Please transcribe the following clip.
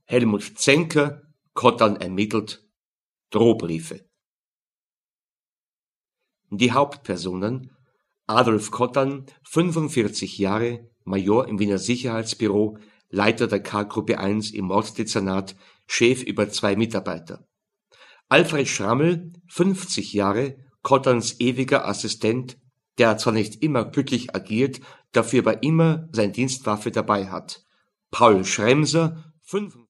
Helmut Zenker, Kottern ermittelt, Drohbriefe. Die Hauptpersonen: Adolf Kottern, 45 Jahre, Major im Wiener Sicherheitsbüro, Leiter der K-Gruppe 1 im Morddezernat, Chef über 2 Mitarbeiter. Alfred Schrammel, 50 Jahre, Kotterns ewiger Assistent, der zwar nicht immer glücklich agiert, dafür aber immer seine Dienstwaffe dabei hat. Paul Schremser, 5